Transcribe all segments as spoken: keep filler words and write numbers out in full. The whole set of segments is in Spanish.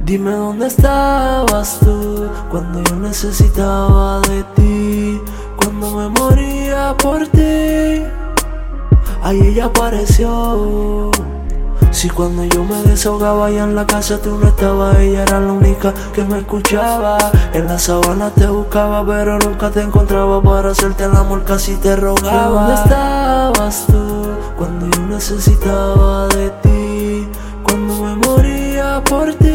Dime dónde estabas tú cuando yo necesitaba de ti, cuando me moría por ti. Ahí ella apareció. Si cuando yo me desahogaba allá en la casa tú no estabas, ella era la única que me escuchaba. En la sabana te buscaba pero nunca te encontraba. Para hacerte el amor casi te rogaba. ¿Dónde estabas tú cuando yo necesitaba de ti, cuando me moría por ti?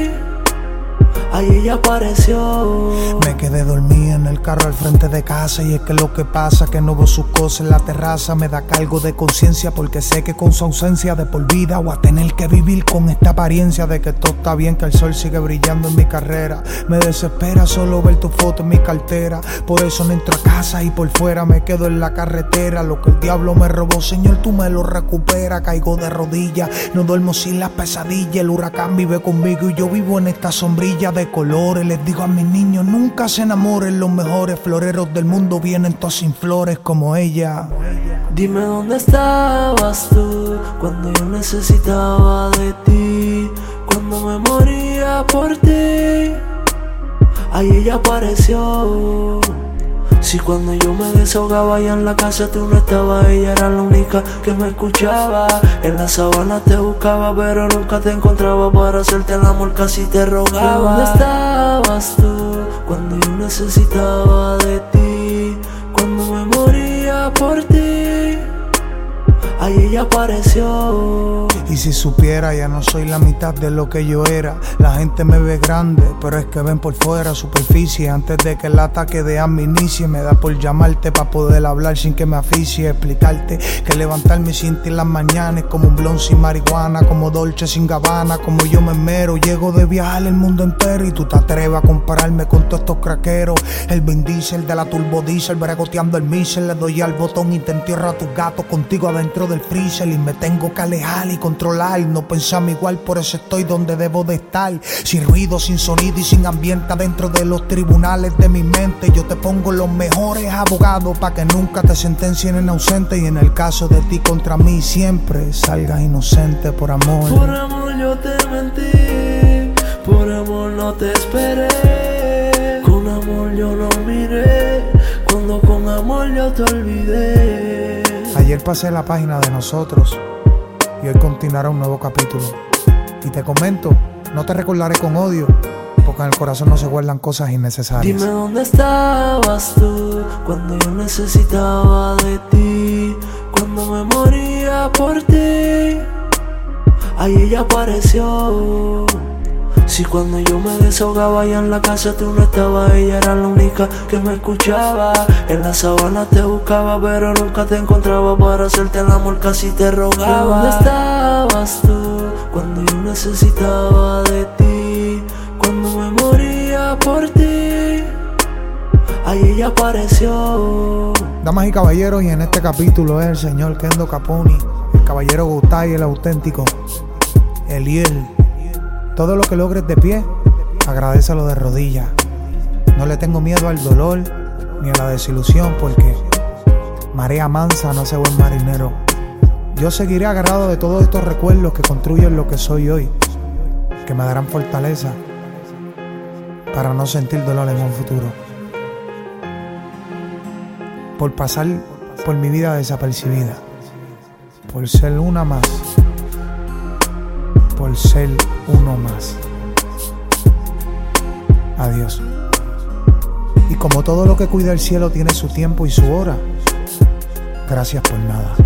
Ahí ella apareció. Me quedé dormida en el carro al frente de casa. Y es que lo que pasa que no veo sus cosas en la terraza. Me da cargo de conciencia porque sé que con su ausencia de por vida voy a tener que vivir con esta apariencia de que todo está bien, que el sol sigue brillando en mi carrera. Me desespera solo ver tu foto en mi cartera. Por eso no entro a casa y por fuera me quedo en la carretera. Lo que el diablo me robó, Señor, tú me lo recuperas. Caigo de rodillas, no duermo sin las pesadillas. El huracán vive conmigo y yo vivo en esta sombrilla de colores. Les digo a mis niños, nunca se enamoren. Los mejores floreros del mundo vienen todos sin flores como ella. Dime dónde estabas tú cuando yo necesitaba de ti, cuando me moría por ti. Ahí ella apareció. Si cuando yo me desahogaba allá en la casa tú no estabas, ella era la única que me escuchaba. En la sabana te buscaba pero nunca te encontraba. Para hacerte el amor casi te rogaba. ¿Dónde estabas tú cuando yo necesitaba de ti, cuando me moría por ti? Ahí ella apareció. Y si supiera, ya no soy la mitad de lo que yo era. La gente me ve grande, pero es que ven por fuera, superficie. Antes de que el ataque de hambre inicie, me da por llamarte para poder hablar sin que me asfixie. Explicarte que levantarme sin ti en las mañanas es como un blon sin marihuana, como Dolce sin Gabbana. Como yo me esmero, llego de viajar el mundo entero y tú te atreves a compararme con todos estos craqueros. El Vin Diesel de la turbo diesel, bregoteando el mísel. Le doy al botón y te entierro a tus gatos contigo adentro del freezer. Y me tengo que alejar y controlar, no pensarme igual, por eso estoy donde debo de estar. Sin ruido, sin sonido y sin ambiente dentro de los tribunales de mi mente. Yo te pongo los mejores abogados para que nunca te sentencien en ausente. Y en el caso de ti contra mí siempre salgas inocente por amor. Por amor yo te mentí, por amor no te esperé. Con amor yo no miré, cuando con amor yo te olvidé. Ayer pasé la página de nosotros y hoy continuará un nuevo capítulo. Y te comento, no te recordaré con odio, porque en el corazón no se guardan cosas innecesarias. Dime dónde estabas tú cuando yo necesitaba de ti, cuando me moría por ti. Ahí ella apareció. Si cuando yo me desahogaba allá en la casa tú no estabas, ella era la única que me escuchaba. En la sabana te buscaba pero nunca te encontraba. Para hacerte el amor casi te rogaba. ¿Dónde estabas tú cuando yo necesitaba de ti, cuando me moría por ti? Ahí ella apareció. Damas y caballeros, y en este capítulo es el señor Kendo Caponi, el caballero Gutay, el auténtico, Eliel. Todo lo que logres de pie, agradécelo de rodillas. No le tengo miedo al dolor ni a la desilusión, porque marea mansa no hace buen marinero. Yo seguiré agarrado de todos estos recuerdos que construyen lo que soy hoy, que me darán fortaleza para no sentir dolor en un futuro. Por pasar por mi vida desapercibida, por ser una más, por ser uno más. Adiós. Y como todo lo que cuida el cielo tiene su tiempo y su hora, gracias por nada.